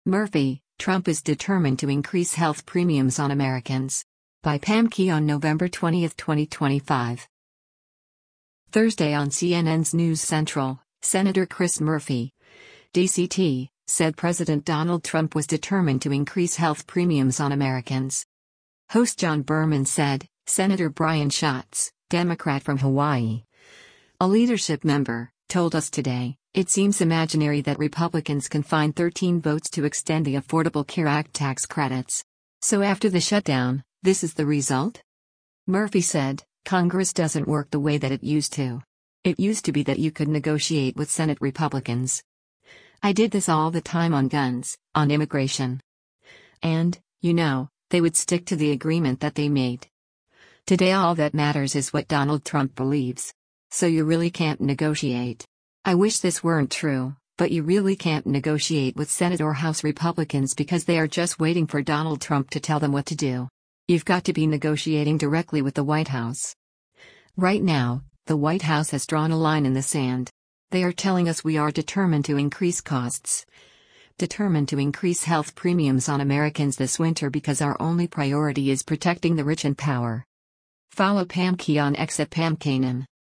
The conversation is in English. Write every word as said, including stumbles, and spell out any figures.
Murphy, Trump is determined to increase health premiums on Americans. By Pam Key on November twentieth, twenty twenty-five. Thursday on C N N's News Central, Senator Chris Murphy, D C T, said President Donald Trump was determined to increase health premiums on Americans. Host John Berman said, Senator Brian Schatz, Democrat from Hawaii, a leadership member, told us today, it seems imaginary that Republicans can find thirteen votes to extend the Affordable Care Act tax credits. So after the shutdown, this is the result? Murphy said, Congress doesn't work the way that it used to. It used to be that you could negotiate with Senate Republicans. I did this all the time on guns, on immigration. And, you know, they would stick to the agreement that they made. Today all that matters is what Donald Trump believes. So you really can't negotiate. I wish this weren't true, but you really can't negotiate with Senate or House Republicans because they are just waiting for Donald Trump to tell them what to do. You've got to be negotiating directly with the White House. Right now, the White House has drawn a line in the sand. They are telling us we are determined to increase costs. Determined to increase health premiums on Americans this winter because our only priority is protecting the rich and power. Follow Pam Key on X at Pam Kanan.